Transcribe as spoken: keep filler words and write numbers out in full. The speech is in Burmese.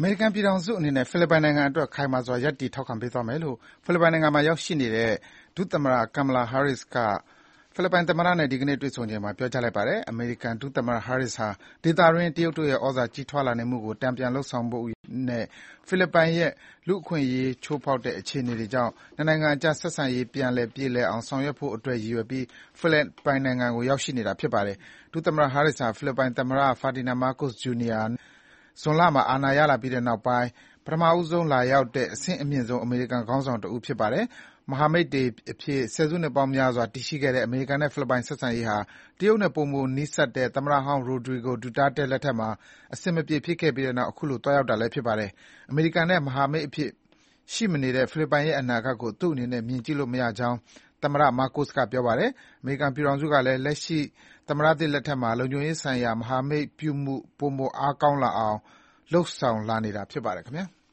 မေရိကန်ပြည်ထောင်စုအနေနဲ့ဖိလစ်ပိုင်နိုင်ငံအတွက်ခိုင်မာစွာရပ်တည်ထောက်ခံပေးသွားမယ်လို့ဖိလစ်ပိုင်နိုင်ငံမှာရောက်ရှိနေတဲ့ဒုသမ္မတ Kamala Harris ကဖိလစ်ပိုင်သမ္မတနဲ့ဒီကနေ့တွေ့ဆုံချိန်မှာပြောကြားလိုက်ပါတယ်။ အမေရိကန်ဒုသမ္မတ Harris ဟာဒေသတွင်းတရုတ်တို့ရဲ့ဩဇာကြီးထွားလာနေမှုကိုတန်ပြန်လုပ်ဆောင်ဖို့နဲ့ဖိလစ်ပိုင်ရဲ့လူ့အခွင့်အရေးချိုးဖောက်တဲ့အခြေအနေတွေကြောင့်နှစ်နိုင်ငံအကြားဆက်ဆံရေးပြန်လည်ပြေလည်အောင်ဆောင်ရွက်ဖို့အတွက်ရည်ရွယ်ပြီးဖိလစ်ပိုင်နိုင်ငံကိုရောက်ရှိနေတာဖြစ်ပါတယ်။ ဒုသမ္မတ Harris ဟာဖိလစ်ပိုင်သမ္မတ Ferdinand Marcos Junior ဇွန်လမှာအာဏာရလာပြီးနောက်ပိုင်းပထမဆုံးလာရောက်တဲ့အဆင့်အမြင့်ဆုံးအမေရိကန်ခေါင်းဆောင်တဦးဖြစ်ပါတယ်။ မဟာမိတ်တွေအဖြစ်ဆယ်စုနှစ်ပေါင်းများစွာတည်ရှိခဲ့တဲ့အမေရိကန်နဲ့ဖိလစ်ပိုင်ဆက်ဆံရေးဟာတရုတ်နဲ့ပိုမိုနီးစပ်တဲ့သမ္မတဟောင်း Rodrigo Duterte လက်ထက်မှာအဆင်မပြေဖြစ်ခဲ့ပြီးနောက်အခုလိုသွားရောက်တာလည်းဖြစ်ပါတယ်။ အမေရိကန်နဲ့မဟာမိတ်အဖြစ်ရှိမနေတဲ့ဖိလစ်ပိုင်ရဲ့အနာဂတ်ကိုသူ့အနေနဲ့မြင်ကြည့်လို့မရကြောင်းသမ္မတ Marcos ကပြောပါတယ်။ အမေရိကန်ပြည်ထောင်စုကလည်းလက်ရှိသမ္မတသစ်လက်ထက်မှာလုံခြုံရေးဆိုင်ရာမဟာမိတ်ပြုမှုပိုမိုအားကောင်းလာအောင်လုပ်ဆောင်လာနေတာဖြစ်ပါတယ်ခင်ဗျာ။